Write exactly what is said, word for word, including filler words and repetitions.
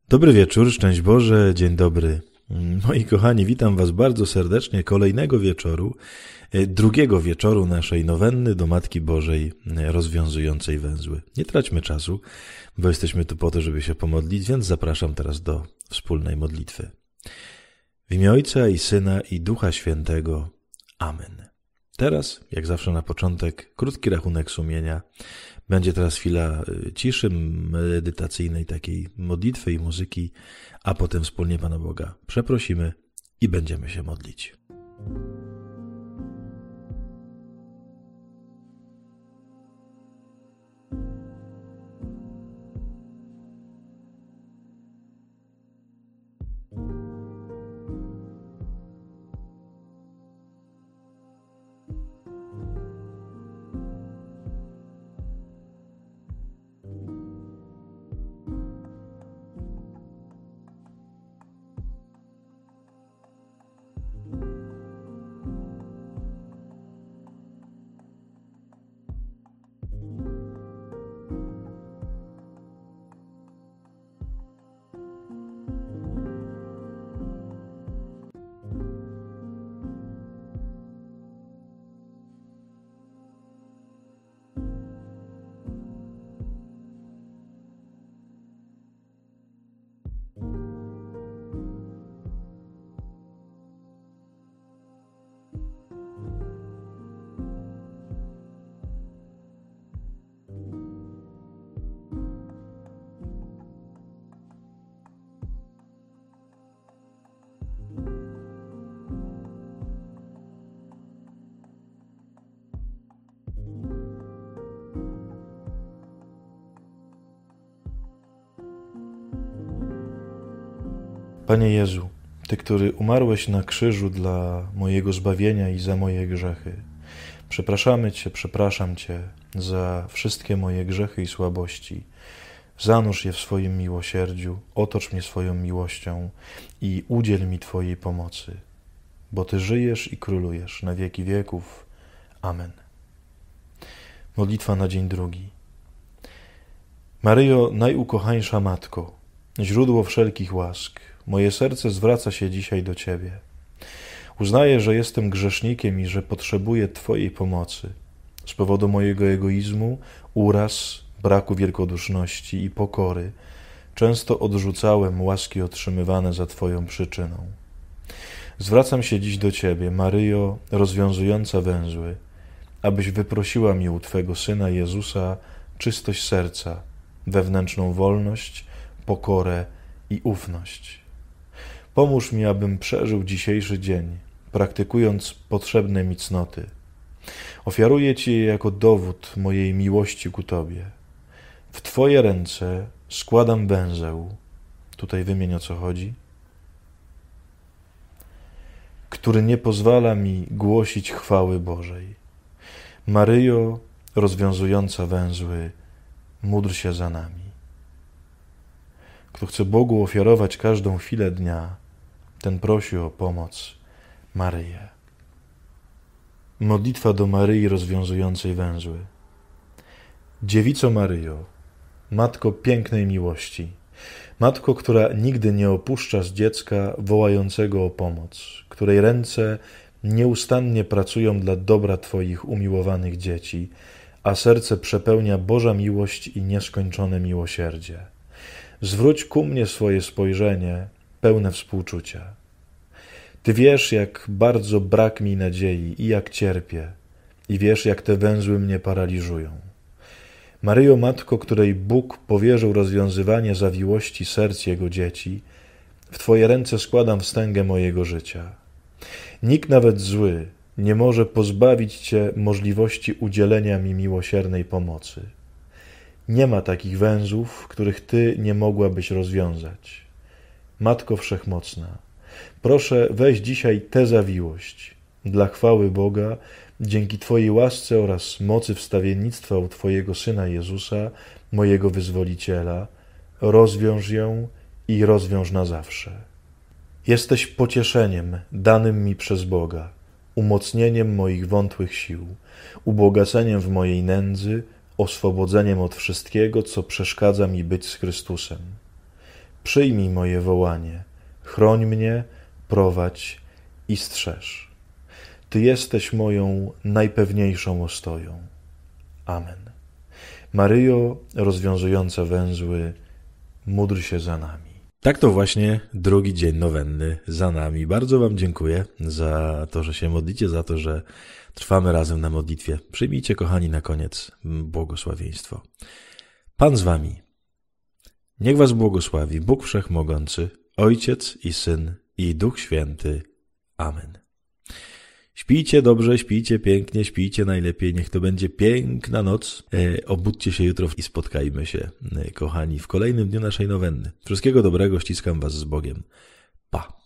Dobry wieczór, szczęść Boże, dzień dobry. Moi kochani, witam Was bardzo serdecznie kolejnego wieczoru, drugiego wieczoru naszej nowenny do Matki Bożej rozwiązującej węzły. Nie traćmy czasu, bo jesteśmy tu po to, żeby się pomodlić, więc zapraszam teraz do wspólnej modlitwy. W imię Ojca i Syna i Ducha Świętego. Amen. Teraz, jak zawsze na początek, krótki rachunek sumienia. Będzie teraz chwila ciszy medytacyjnej, takiej modlitwy i muzyki, a potem wspólnie Pana Boga przeprosimy i będziemy się modlić. Panie Jezu, Ty, który umarłeś na krzyżu dla mojego zbawienia i za moje grzechy, przepraszamy Cię, przepraszam Cię za wszystkie moje grzechy i słabości. Zanurz je w swoim miłosierdziu, otocz mnie swoją miłością i udziel mi Twojej pomocy, bo Ty żyjesz i królujesz na wieki wieków. Amen. Modlitwa na dzień drugi. Maryjo, najukochańsza Matko, źródło wszelkich łask, moje serce zwraca się dzisiaj do Ciebie. Uznaję, że jestem grzesznikiem i że potrzebuję Twojej pomocy. Z powodu mojego egoizmu, uraz, braku wielkoduszności i pokory często odrzucałem łaski otrzymywane za Twoją przyczyną. Zwracam się dziś do Ciebie, Maryjo, rozwiązująca węzły, abyś wyprosiła mi u Twego Syna Jezusa czystość serca, wewnętrzną wolność, pokorę i ufność. Pomóż mi, abym przeżył dzisiejszy dzień, praktykując potrzebne mi cnoty. Ofiaruję Ci je jako dowód mojej miłości ku Tobie. W Twoje ręce składam węzeł, tutaj wymień, o co chodzi, który nie pozwala mi głosić chwały Bożej. Maryjo, rozwiązująca węzły, módl się za nami. Kto chce Bogu ofiarować każdą chwilę dnia, ten prosi o pomoc Maryję. Modlitwa do Maryi rozwiązującej węzły. Dziewico Maryjo, Matko pięknej miłości, Matko, która nigdy nie opuszcza z dziecka wołającego o pomoc, której ręce nieustannie pracują dla dobra Twoich umiłowanych dzieci, a serce przepełnia Boża miłość i nieskończone miłosierdzie. Zwróć ku mnie swoje spojrzenie, pełne współczucia. Ty wiesz, jak bardzo brak mi nadziei i jak cierpię, i wiesz, jak te węzły mnie paraliżują. Maryjo, Matko, której Bóg powierzył rozwiązywanie zawiłości serc Jego dzieci, w Twoje ręce składam wstęgę mojego życia. Nikt, nawet zły, nie może pozbawić Cię możliwości udzielenia mi miłosiernej pomocy. Nie ma takich węzłów, których Ty nie mogłabyś rozwiązać. Matko Wszechmocna, proszę, weź dzisiaj tę zawiłość dla chwały Boga, dzięki Twojej łasce oraz mocy wstawiennictwa u Twojego Syna Jezusa, mojego Wyzwoliciela, rozwiąż ją i rozwiąż na zawsze. Jesteś pocieszeniem danym mi przez Boga, umocnieniem moich wątłych sił, ubogaceniem w mojej nędzy, oswobodzeniem od wszystkiego, co przeszkadza mi być z Chrystusem. Przyjmij moje wołanie, chroń mnie, prowadź i strzeż. Ty jesteś moją najpewniejszą ostoją. Amen. Maryjo, rozwiązująca węzły, módl się za nami. Tak to właśnie drugi dzień nowenny za nami. Bardzo wam dziękuję za to, że się modlicie, za to, że trwamy razem na modlitwie. Przyjmijcie, kochani, na koniec błogosławieństwo. Pan z wami. Niech was błogosławi Bóg Wszechmogący, Ojciec i Syn i Duch Święty. Amen. Śpijcie dobrze, śpijcie pięknie, śpijcie najlepiej. Niech to będzie piękna noc. E, obudźcie się jutro i spotkajmy się, e, kochani, w kolejnym dniu naszej nowenny. Wszystkiego dobrego, ściskam was z Bogiem. Pa.